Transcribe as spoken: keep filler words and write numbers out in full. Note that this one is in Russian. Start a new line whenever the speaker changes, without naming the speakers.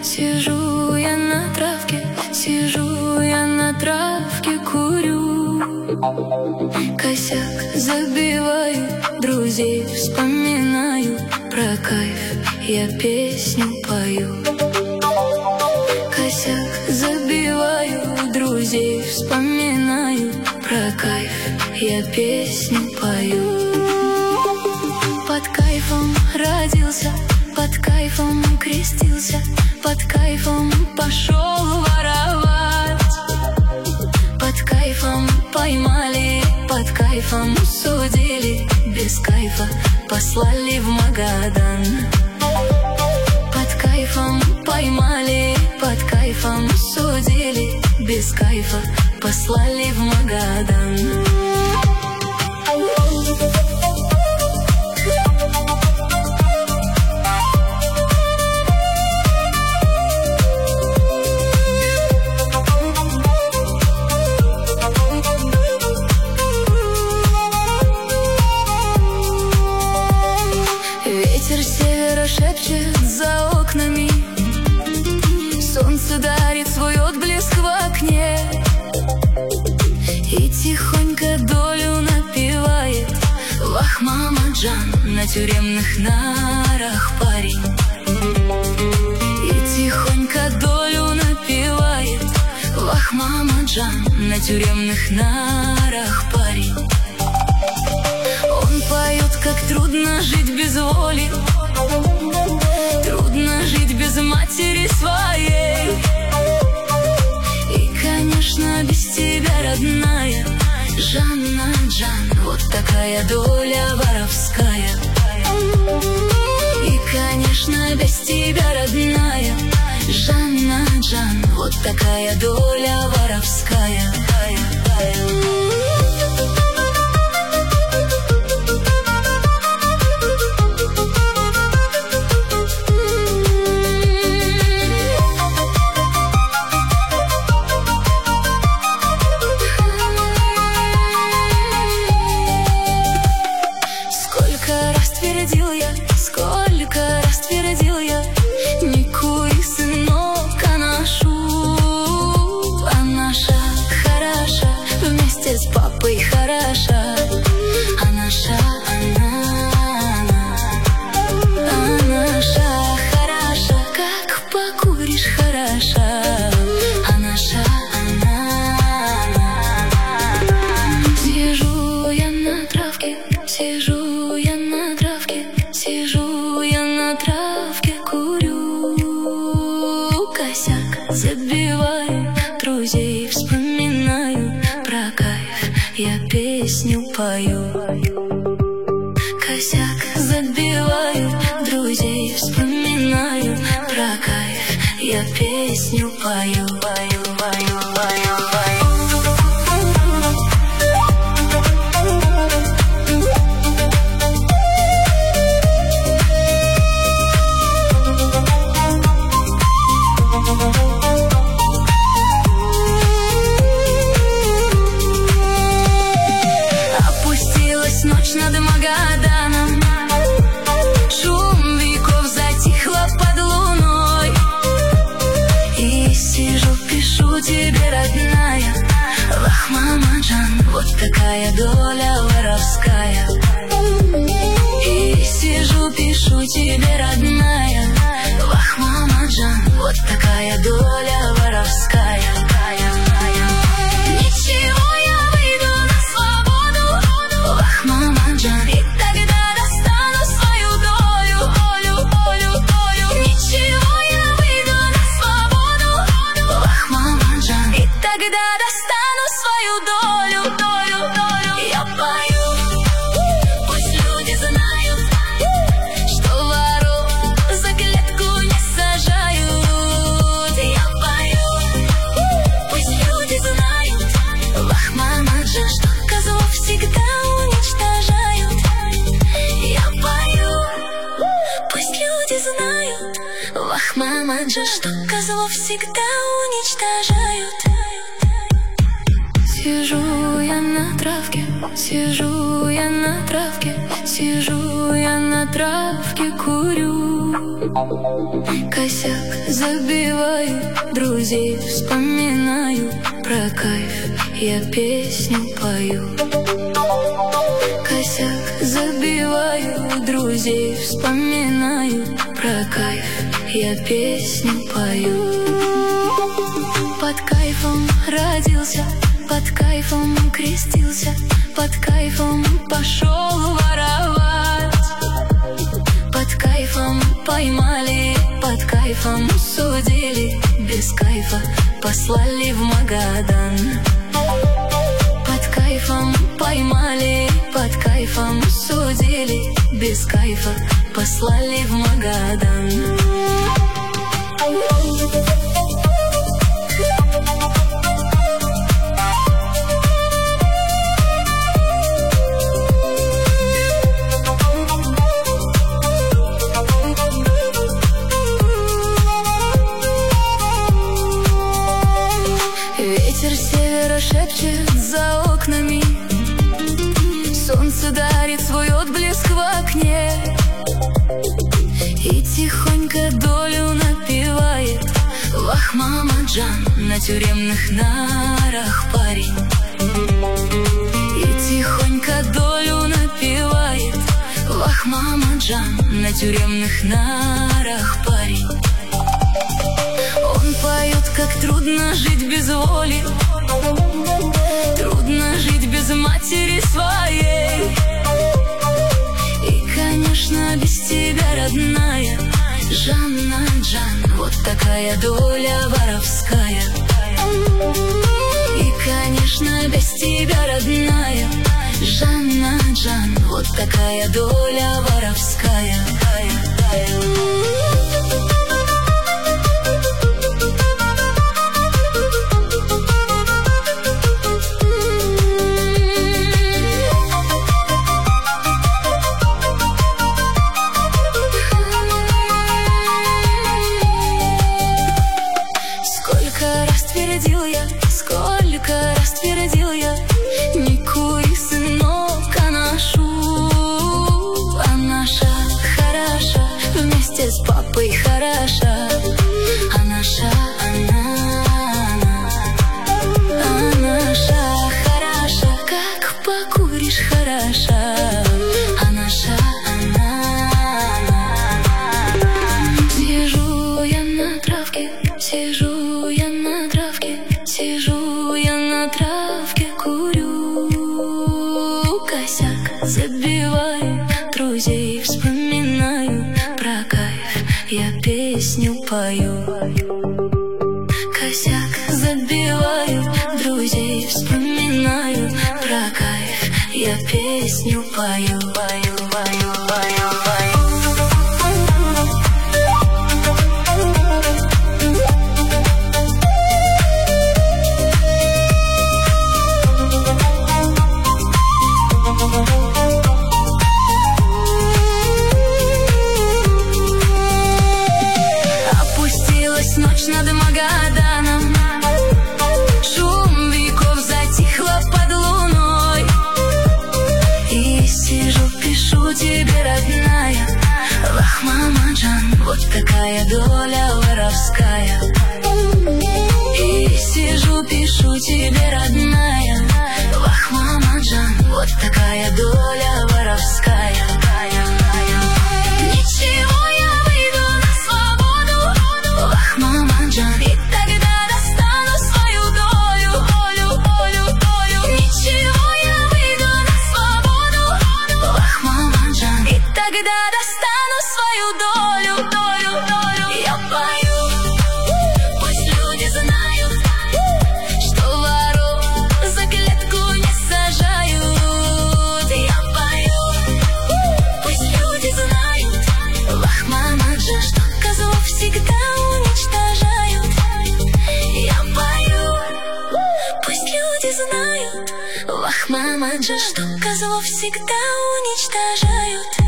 Сижу я на травке, сижу я на травке, курю. Косяк забиваю, друзей вспоминаю. Про кайф я песню пою. Косяк забиваю, друзей вспоминаю. Про кайф я песню пою. Под кайфом родился, под кайфом крестился, под кайфом пошел воровать. Под кайфом поймали, под кайфом судили, без кайфа послали в Магадан. Под кайфом поймали, под кайфом судили, без кайфа послали в Магадан. Ветер севера шепчет за окнами, солнце дарит свой отблеск в окне и тихонько долю напевает. Вах, мама Джан, на тюремных нарах парень. И тихонько долю напевает. Вах, мама Джан, на тюремных нарах парень. Он поет, как трудно жить без воли, трудно жить без матери своей. И, конечно, без тебя, родная Жанна Джан, вот такая доля воровская. И, конечно, без тебя, родная Жанна Джан, вот такая доля воровская. Твердил я, сколько раз твердил я: не кури, сынок, а нашу, а наша хороша, вместе с папой хороша, а наша, она, она, а наша хороша, как покуришь хороша, а наша, она, она. Сижу я на травке, сижу я на травке, сижу я на травке, курю. Косяк забиваю, друзей вспоминаю. Про кайф я песню пою. Косяк забиваю, друзей вспоминаю. Про кайф я песню пою, пою, пою, пою, пою. Опустилась ночь над Магаданом, шум веков затихло под луной. И сижу, пишу тебе, родная, вах, мама Джан, вот такая доля воровская. И сижу, пишу тебе, родная, вах, мама Джан, вот такая доля воровская. Ничего, я выйду на свободу, вах, мама Джан, и тогда достану свою долю, долю, долю, долю. Ничего, я выйду на свободу, вах, мама Джан, и тогда достану свою долю, долю, долю. Я пою, пусть люди знают, что воров за клетку не сажают. Я пою, пусть люди знают, вах, мама Джан, что козлов всегда уничтожают. Я пою, пусть люди знают, вах, мама Джан, что козлов всегда уничтожают. Сижу я на травке, сижу я на травке, сижу я на травке, курю. Косяк забиваю, друзей вспоминаю, про кайф я песню пою. Косяк забиваю, друзей вспоминаю, про кайф я песню пою. Под кайфом родился, под кайфом крестился, под кайфом пошел воровать. Под кайфом поймали, под кайфом судили, без кайфа послали в Магадан. Под кайфом поймали, под кайфом судили, без кайфа послали в Магадан. Ветер севера шепчет за окнами, солнце дарит свой отблеск в окне и тихонько долю напевает Вах, Мамаджан, на тюремных нарах парень. И тихонько долю напевает Вах, Мамаджан, на тюремных нарах парень. Он поет, как трудно жить без воли, трудно жить без матери своей. И, конечно, без тебя, родная Жанна, Джан, вот такая доля воровская. И, конечно, без тебя, родная Жанна, Джан, вот такая доля воровская. Сколько раз твердил я, сколько раз твердил я, не кури, сынок, а нашу, а наша хороша, вместе с папой хороша, а наша, она, она, а наша хороша, как покуришь хороша, а наша, она, она. Сижу я на травке, сижу я на травке, сижу я на травке, курю, косяк забиваю, друзей вспоминаю, про кайф я песню пою. Косяк забиваю, друзей вспоминаю, про кайф я песню пою, пою, пою, пою, пою. Ночь над Магаданом, шум веков затихло под луной. И сижу, пишу тебе, родная Вах, Мамаджан, вот такая доля воровская. И сижу, пишу тебе, родная Вах, Мамаджан, вот такая доля воровская. Ничего, я выйду на свободу, Вах, Мамаджан, и тогда достану свою долю, долю, долю, долю. Ничего, я выйду на свободу, Вах, Мамаджан, и тогда достану свою долю, долю, долю. Я пою, пусть люди знают, что воров за клетку не сажают. Я пою, пусть люди знают, Вах, Мамаджан, что козлов всегда уничтожают. Я пою, пусть люди знают, Вах, Мамаджан, что козлов всегда уничтожают.